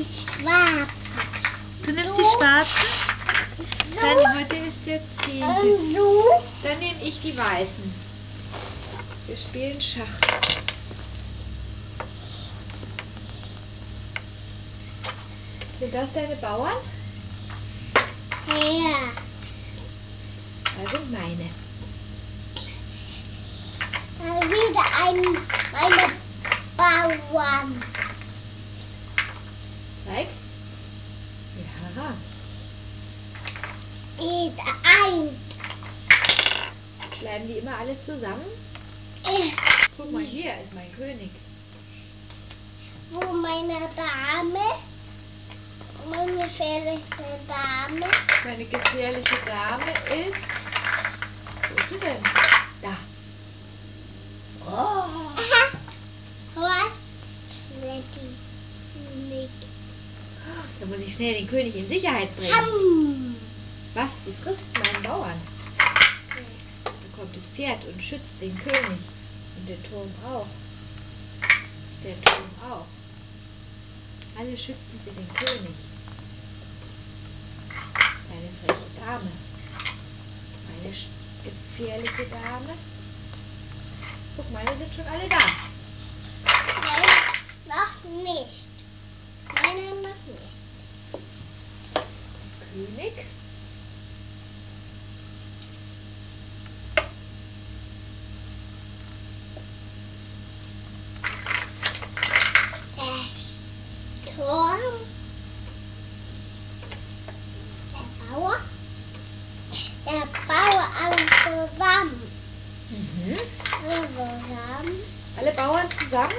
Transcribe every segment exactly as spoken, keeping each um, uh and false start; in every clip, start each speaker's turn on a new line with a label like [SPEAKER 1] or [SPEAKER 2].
[SPEAKER 1] die schwarzen.
[SPEAKER 2] Du nimmst
[SPEAKER 1] Du?
[SPEAKER 2] die schwarzen?
[SPEAKER 1] So.
[SPEAKER 2] Dann heute ist der zehnte.
[SPEAKER 1] Und du?
[SPEAKER 2] Dann nehme ich die weißen. Wir spielen Schach. Sind das deine Bauern?
[SPEAKER 1] Ja.
[SPEAKER 2] Das sind meine.
[SPEAKER 1] Da wieder ein, meine Bauern.
[SPEAKER 2] Zeig. Ja.
[SPEAKER 1] Wieder ein.
[SPEAKER 2] Bleiben die immer alle zusammen?
[SPEAKER 1] Äh,
[SPEAKER 2] Guck mal, hier ist mein König.
[SPEAKER 1] Wo meine Dame? Meine gefährliche Dame.
[SPEAKER 2] Meine gefährliche Dame ist... Wo ist sie denn? Da. Oh.
[SPEAKER 1] Aha. Was? Schlecki. Nicht.
[SPEAKER 2] Da muss ich schnell den König in Sicherheit bringen.
[SPEAKER 1] Ham.
[SPEAKER 2] Was? Sie frisst meinen Bauern. Da kommt das Pferd und schützt den König. Und der Turm auch. Der Turm auch. Alle schützen sie den König. Deine freche Dame. Meine sch- gefährliche Dame. Guck, meine sind schon alle da.
[SPEAKER 1] Nein, noch nicht. Nein, noch nicht.
[SPEAKER 2] König.
[SPEAKER 1] Der Turm. Der Bauer. Der Bauer alles zusammen.
[SPEAKER 2] Mhm.
[SPEAKER 1] Alle zusammen.
[SPEAKER 2] Alle Bauern zusammen?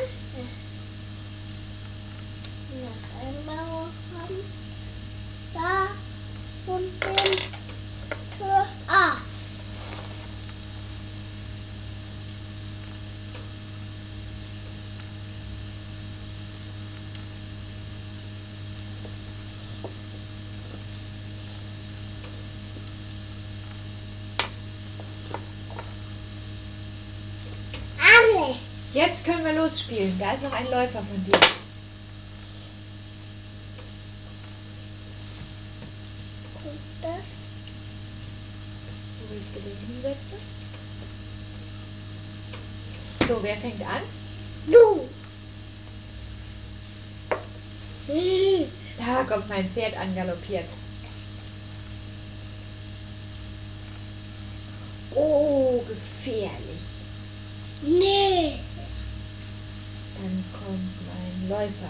[SPEAKER 1] Noch ein Bauer haben. Da und den Turm. Ah. Alle.
[SPEAKER 2] Jetzt können wir losspielen. Da ist noch ein Läufer von dir.
[SPEAKER 1] Und das.
[SPEAKER 2] Wo willst du den hinsetzen? So, wer fängt an?
[SPEAKER 1] Du. Hm.
[SPEAKER 2] Da kommt mein Pferd angaloppiert. Oh, gefährlich.
[SPEAKER 1] Nee.
[SPEAKER 2] Dann kommt mein Läufer.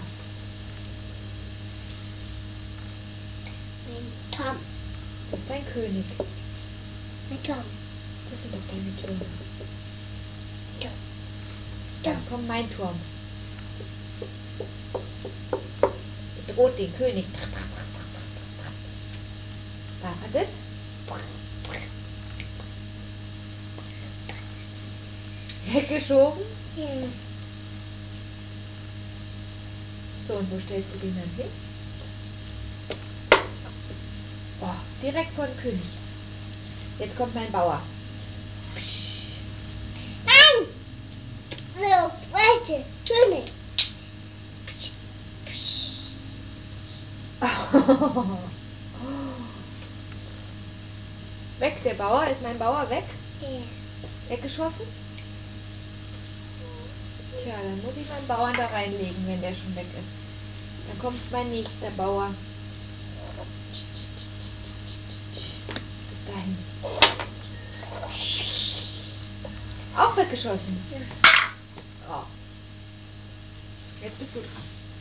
[SPEAKER 1] Mein Tom.
[SPEAKER 2] Das ist dein König.
[SPEAKER 1] Mein Tom.
[SPEAKER 2] Das sind doch deine Türme.
[SPEAKER 1] Tom.
[SPEAKER 2] Da kommt mein Turm. Bedroht den König. Darf er das? Weggeschoben.
[SPEAKER 1] Ja.
[SPEAKER 2] So, und wo stellst du den dann hin? Oh, direkt vor den König. Jetzt kommt mein Bauer.
[SPEAKER 1] Nein! So, weißt König.
[SPEAKER 2] Weg, der Bauer. Ist mein Bauer weg?
[SPEAKER 1] Ja.
[SPEAKER 2] Weggeschossen? Tja, dann muss ich meinen Bauern da reinlegen, wenn der schon weg ist. Dann kommt mein nächster Bauer. Bis dahin. Auch weggeschossen.
[SPEAKER 1] Ja.
[SPEAKER 2] Oh. Jetzt bist du dran.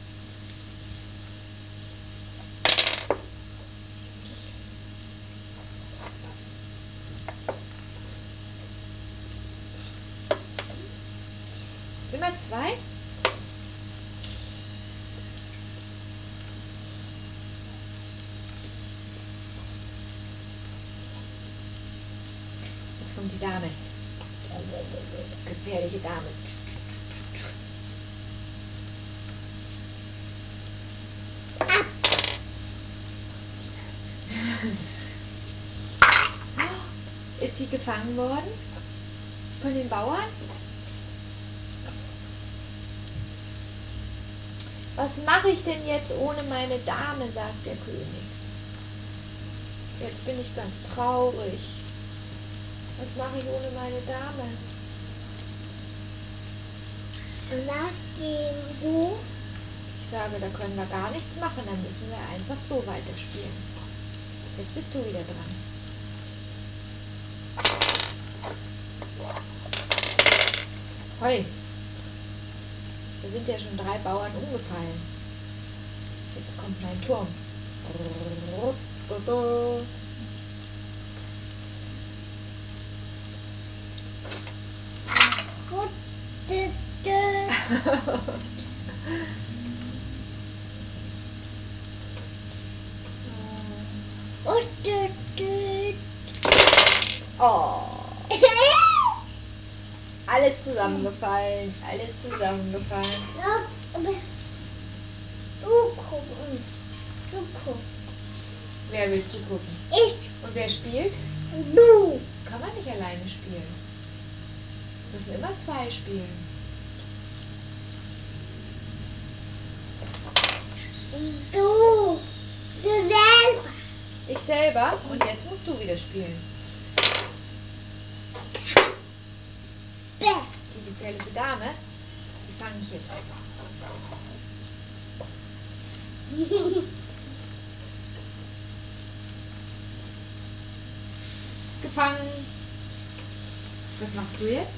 [SPEAKER 2] Immer zwei? Jetzt kommt die Dame. Gefährliche Dame. Ist sie gefangen worden? Von den Bauern? Was mache ich denn jetzt ohne meine Dame, sagt der König. Jetzt bin ich ganz traurig. Was mache ich ohne meine Dame?
[SPEAKER 1] Nachdem du
[SPEAKER 2] Ich sage, da können wir gar nichts machen, dann müssen wir einfach so weiterspielen. Jetzt bist du wieder dran. Hoi, da sind ja schon drei Bauern umgefallen. Jetzt kommt mein Turm. Oh, alles zusammengefallen, alles zusammengefallen.
[SPEAKER 1] Zugucken. Zugucken.
[SPEAKER 2] Wer will zugucken?
[SPEAKER 1] Ich.
[SPEAKER 2] Und wer spielt?
[SPEAKER 1] Du.
[SPEAKER 2] Kann man nicht alleine spielen. Müssen immer zwei spielen.
[SPEAKER 1] Du. Du selber.
[SPEAKER 2] Ich selber und jetzt musst du wieder spielen.
[SPEAKER 1] Bäh.
[SPEAKER 2] Die gefährliche Dame, die fange ich jetzt. Gefangen. Was machst du jetzt?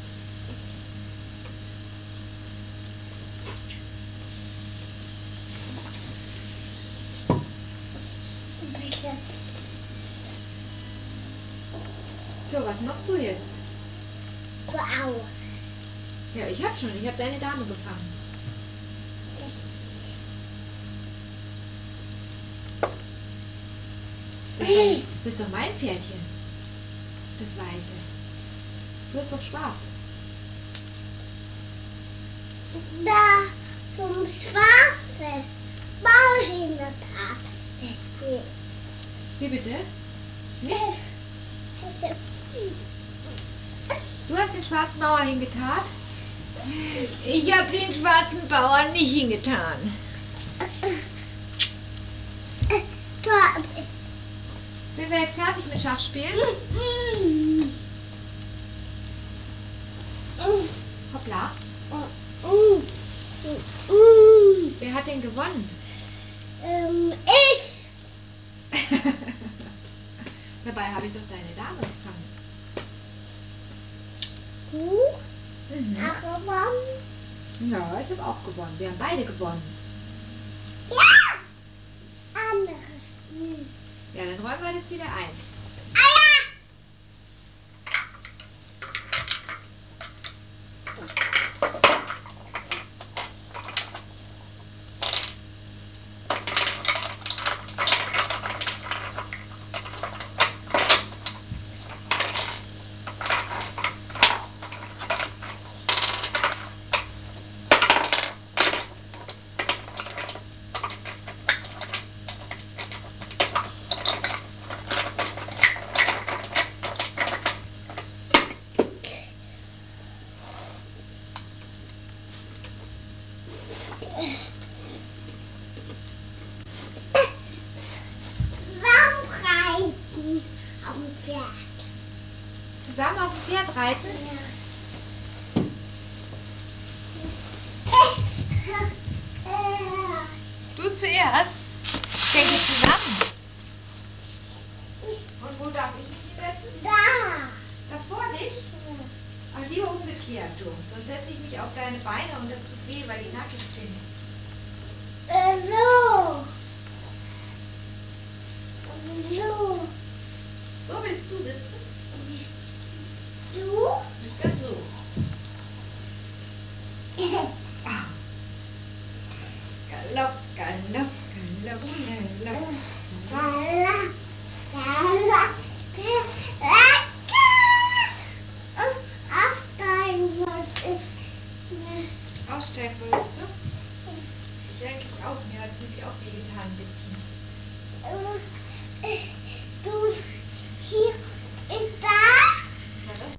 [SPEAKER 1] Bitte.
[SPEAKER 2] So, was machst du jetzt?
[SPEAKER 1] Du auch.
[SPEAKER 2] Ja, ich hab schon. Ich habe deine Dame gefangen. Das ist, doch, das ist doch mein Pferdchen. Das Weiße. Du bist doch schwarz.
[SPEAKER 1] Da zum Schwarzen. Bauhintertat.
[SPEAKER 2] Wie bitte? Nicht? Du hast den schwarzen Bauer hingetan? Ich habe den schwarzen Bauern nicht hingetan. Sind wir jetzt fertig mit Schachspielen? Hoppla. Wer hat denn gewonnen?
[SPEAKER 1] Ähm, ich.
[SPEAKER 2] Dabei habe ich doch deine Dame gefangen.
[SPEAKER 1] Du?
[SPEAKER 2] Mhm.
[SPEAKER 1] Ach, gewonnen?
[SPEAKER 2] Ja, ich habe auch gewonnen. Wir haben beide gewonnen.
[SPEAKER 1] Ja. Anderes Spiel.
[SPEAKER 2] Ja, dann räumen wir das wieder ein.
[SPEAKER 1] Zusammenreiten auf dem Pferd.
[SPEAKER 2] Zusammen auf dem Pferd reiten?
[SPEAKER 1] Ja.
[SPEAKER 2] Du zuerst? Ich denke zusammen. Und wo darf ich mich hinsetzen?
[SPEAKER 1] Da.
[SPEAKER 2] Da vor dich? Aber lieber umgekehrt, du. Sonst setze ich mich auf deine Beine und das tut weh, weil die nackig sind.
[SPEAKER 1] Äh, so. So.
[SPEAKER 2] So willst du sitzen?
[SPEAKER 1] Du?
[SPEAKER 2] Ich dann so. Ah. Galopp, Galopp, Galopp, Galopp.
[SPEAKER 1] Gala, gala, gala. Ach, dein Wort ist.
[SPEAKER 2] Aussteigen willst du?